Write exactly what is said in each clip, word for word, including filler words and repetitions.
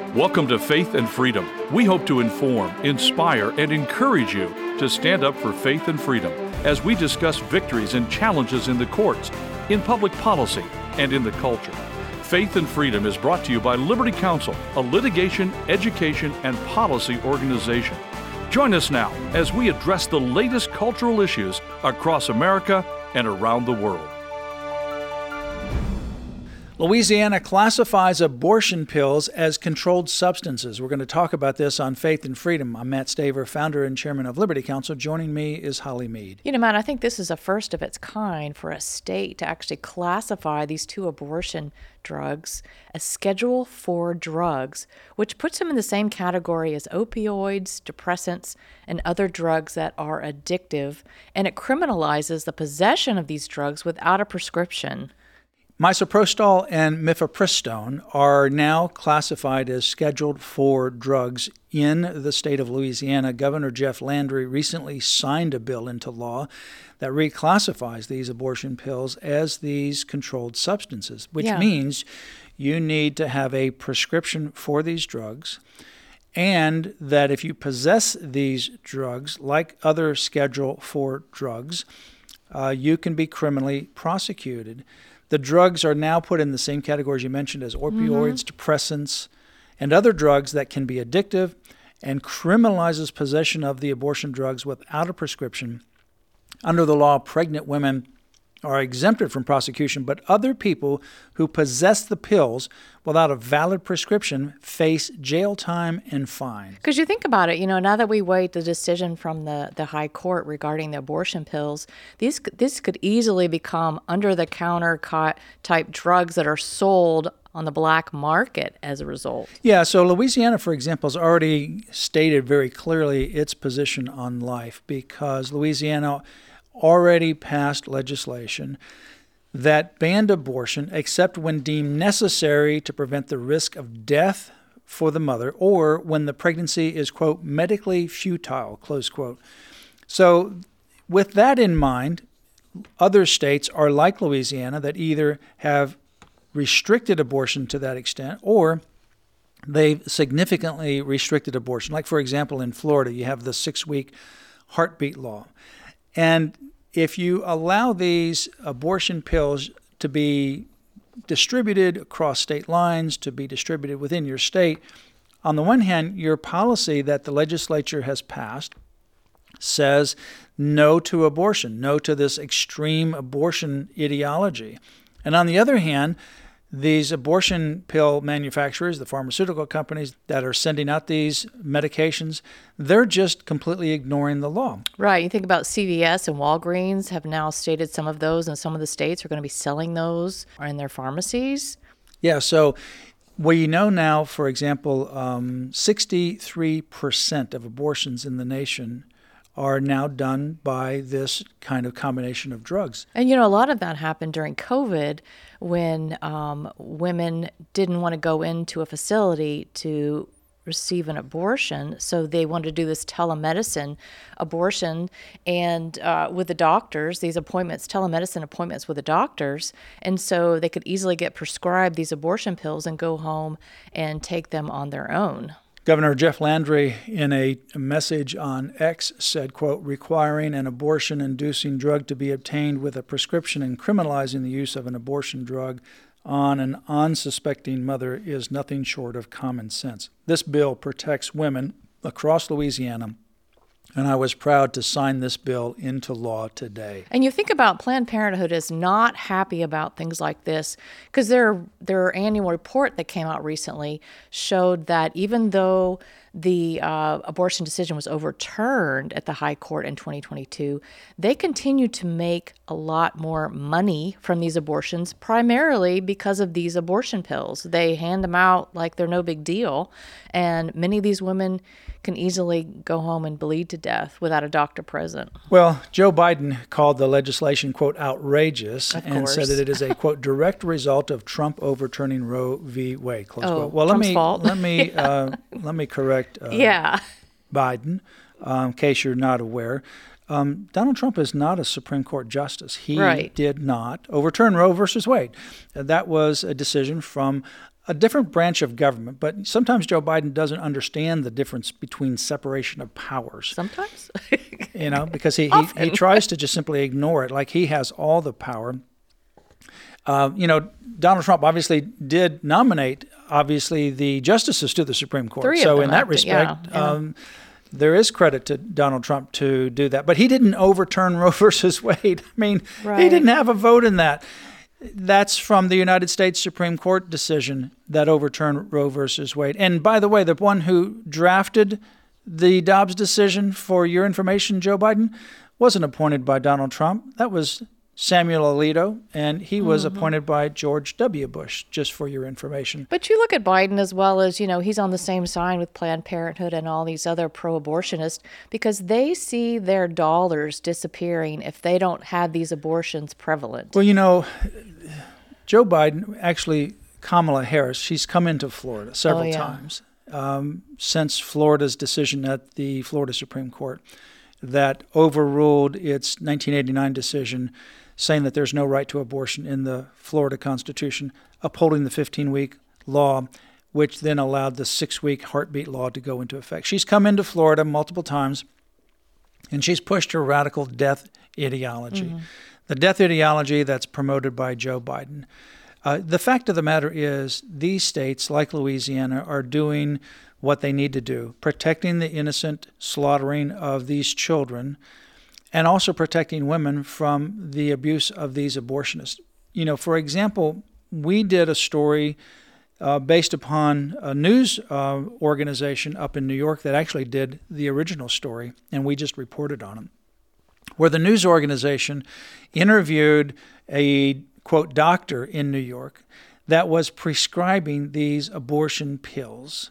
Welcome to Faith and Freedom. We hope to inform, inspire, and encourage you to stand up for faith and freedom as we discuss victories and challenges in the courts, in public policy, and in the culture. Faith and Freedom is brought to you by Liberty Counsel, a litigation, education, and policy organization. Join us now as we address the latest cultural issues across America and around the world. Louisiana classifies abortion pills as controlled substances. We're going to talk about this on Faith and Freedom. I'm Matt Staver, founder and chairman of Liberty Counsel. Joining me is Holly Mead. You know, Matt, I think this is a first of its kind for a state to actually classify these two abortion drugs as Schedule four drugs, which puts them in the same category as opioids, depressants, and other drugs that are addictive, and it criminalizes the possession of these drugs without a prescription. Misoprostol and mifepristone are now classified as Scheduled four drugs in the state of Louisiana. Governor Jeff Landry recently signed a bill into law that reclassifies these abortion pills as these controlled substances, which yeah. means you need to have a prescription for these drugs, and that if you possess these drugs, like other Schedule four drugs, uh, you can be criminally prosecuted. The drugs are now put in the same categories you mentioned as opioids, mm-hmm. depressants, and other drugs that can be addictive, and criminalizes possession of the abortion drugs without a prescription. Under the law, pregnant women are exempted from prosecution, but other people who possess the pills without a valid prescription face jail time and fine. Because you think about it, you know, now that we wait the decision from the, the high court regarding the abortion pills, these this could easily become under-the-counter type drugs that are sold on the black market as a result. Yeah, so Louisiana, for example, has already stated very clearly its position on life, because Louisiana already passed legislation that banned abortion except when deemed necessary to prevent the risk of death for the mother, or when the pregnancy is, quote, medically futile, close quote. So with that in mind, other states are like Louisiana that either have restricted abortion to that extent, or they've significantly restricted abortion. Like, for example, in Florida, you have the six-week heartbeat law. And if you allow these abortion pills to be distributed across state lines, to be distributed within your state, on the one hand, your policy that the legislature has passed says no to abortion, no to this extreme abortion ideology. And on the other hand, these abortion pill manufacturers, the pharmaceutical companies that are sending out these medications, they're just completely ignoring the law. Right. You think about C V S and Walgreens have now stated some of those, and some of the states are going to be selling those in their pharmacies. Yeah. So we know now, for example, um, sixty-three percent of abortions in the nation are now done by this kind of combination of drugs. And, you know, a lot of that happened during COVID when um, women didn't want to go into a facility to receive an abortion, so they wanted to do this telemedicine abortion and uh, with the doctors, these appointments, telemedicine appointments with the doctors, and so they could easily get prescribed these abortion pills and go home and take them on their own. Governor Jeff Landry, in a message on X, said, quote, requiring an abortion-inducing drug to be obtained with a prescription and criminalizing the use of an abortion drug on an unsuspecting mother is nothing short of common sense. This bill protects women across Louisiana, and I was proud to sign this bill into law today. And you think about Planned Parenthood is not happy about things like this, because their their annual report that came out recently showed that even though the uh, abortion decision was overturned at the high court in twenty twenty-two, they continue to make a lot more money from these abortions, primarily because of these abortion pills. They hand them out like they're no big deal, and many of these women can easily go home and bleed to death without a doctor present. Well, Joe Biden called the legislation, quote, outrageous, of and course. said that it is a, quote, direct result of Trump overturning Roe v. Wade, close oh, quote. Well, Trump's let me fault. let me yeah. uh, let me correct uh, yeah. Biden, um, in case you're not aware. Um, Donald Trump is not a Supreme Court justice. He right. did not overturn Roe versus Wade. Uh, that was a decision from a different branch of government, but sometimes Joe Biden doesn't understand the difference between separation of powers. Sometimes? You know, because he, he, he tries to just simply ignore it, like he has all the power. Uh, you know, Donald Trump obviously did nominate, obviously, the justices to the Supreme Court. Three of so them in that acted, respect, yeah, yeah. Um, there is credit to Donald Trump to do that. But he didn't overturn Roe versus Wade. I mean, Right. he didn't have a vote in that. That's from the United States Supreme Court decision that overturned Roe versus Wade. And by the way, the one who drafted the Dobbs decision, for your information, Joe Biden, wasn't appointed by Donald Trump. That was Samuel Alito, and he was Mm-hmm. appointed by George W. Bush, just for your information. But you look at Biden as well as, you know, he's on the same side with Planned Parenthood and all these other pro-abortionists because they see their dollars disappearing if they don't have these abortions prevalent. Well, you know, Joe Biden, actually Kamala Harris, she's come into Florida several Oh, yeah. times um, since Florida's decision at the Florida Supreme Court that overruled its nineteen eighty-nine decision saying that there's no right to abortion in the Florida Constitution, upholding the fifteen-week law, which then allowed the six-week heartbeat law to go into effect. She's come into Florida multiple times, and she's pushed her radical death ideology, mm-hmm. the death ideology that's promoted by Joe Biden. Uh, the fact of the matter is these states, like Louisiana, are doing what they need to do, protecting the innocent slaughtering of these children, and also protecting women from the abuse of these abortionists. You know, for example, we did a story uh, based upon a news uh, organization up in New York that actually did the original story, and we just reported on it, where the news organization interviewed a, quote, doctor in New York that was prescribing these abortion pills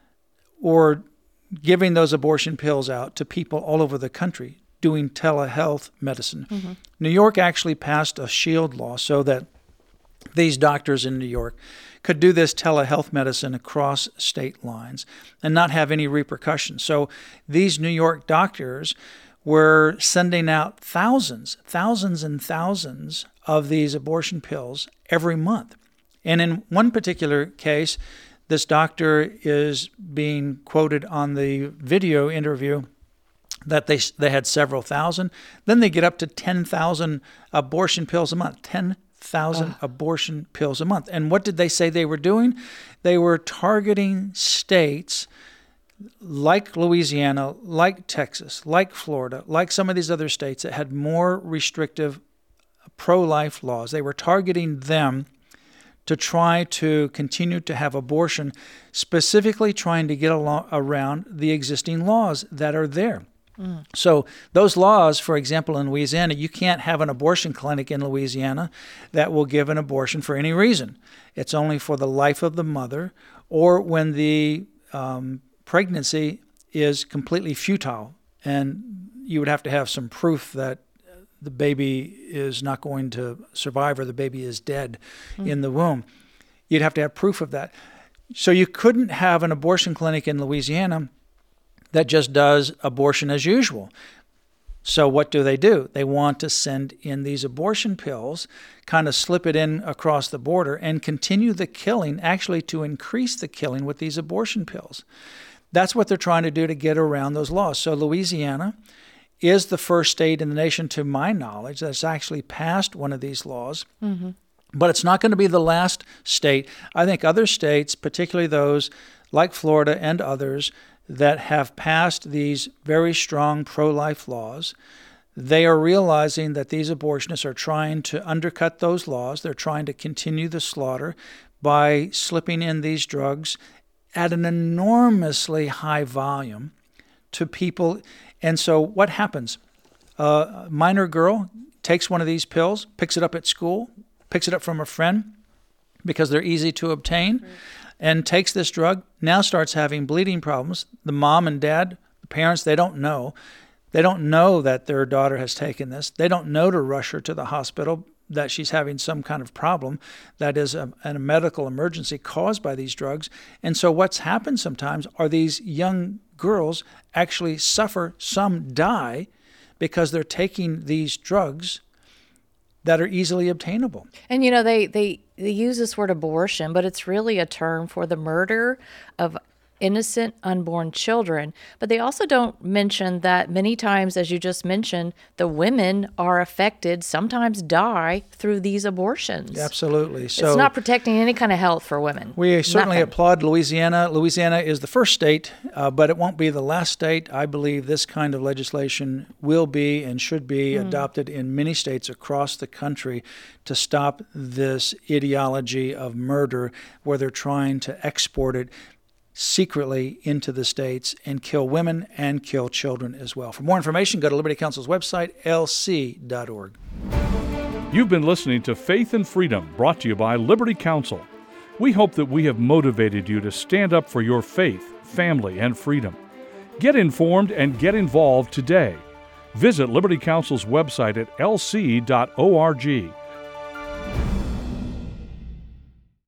or giving those abortion pills out to people all over the country doing telehealth medicine. Mm-hmm. New York actually passed a shield law so that these doctors in New York could do this telehealth medicine across state lines and not have any repercussions. So these New York doctors were sending out thousands, thousands and thousands of these abortion pills every month. And in one particular case, this doctor is being quoted on the video interview that they they had several thousand. Then they get up to ten thousand abortion pills a month, ten thousand uh. abortion pills a month. And what did they say they were doing? They were targeting states like Louisiana, like Texas, like Florida, like some of these other states that had more restrictive pro-life laws. They were targeting them to try to continue to have abortion, specifically trying to get along, around the existing laws that are there. Mm. So those laws, for example, in Louisiana, you can't have an abortion clinic in Louisiana that will give an abortion for any reason. It's only for the life of the mother or when the um, pregnancy is completely futile, and you would have to have some proof that the baby is not going to survive or the baby is dead mm. in the womb. You'd have to have proof of that. So you couldn't have an abortion clinic in Louisiana that just does abortion as usual. So what do they do? They want to send in these abortion pills, kind of slip it in across the border, and continue the killing, actually to increase the killing with these abortion pills. That's what they're trying to do to get around those laws. So Louisiana is the first state in the nation, to my knowledge, that's actually passed one of these laws. Mm-hmm. But it's not going to be the last state. I think other states, particularly those like Florida and others, that have passed these very strong pro-life laws, they are realizing that these abortionists are trying to undercut those laws. They're trying to continue the slaughter by slipping in these drugs at an enormously high volume to people. And so what happens? A minor girl takes one of these pills, picks it up at school, picks it up from a friend because they're easy to obtain, right. and takes this drug, now starts having bleeding problems. The mom and dad, the parents, they don't know. They don't know that their daughter has taken this. They don't know to rush her to the hospital, that she's having some kind of problem that is a, a medical emergency caused by these drugs. And so what's happened sometimes are these young girls actually suffer, some die, because they're taking these drugs that are easily obtainable. And, you know, they, they they use this word abortion, but it's really a term for the murder of innocent unborn children. But they also don't mention that many times, as you just mentioned, the women are affected, sometimes die through these abortions. Absolutely. So it's not protecting any kind of health for women. We certainly Nothing. applaud Louisiana. Louisiana is the first state, uh, but it won't be the last state. I believe this kind of legislation will be and should be mm. adopted in many states across the country to stop this ideology of murder where they're trying to export it secretly into the states and kill women and kill children as well. For more information, go to Liberty Counsel's website, L C dot org. You've been listening to Faith and Freedom, brought to you by Liberty Counsel. We hope that we have motivated you to stand up for your faith, family, and freedom. Get informed and get involved today. Visit Liberty Counsel's website at L C dot org.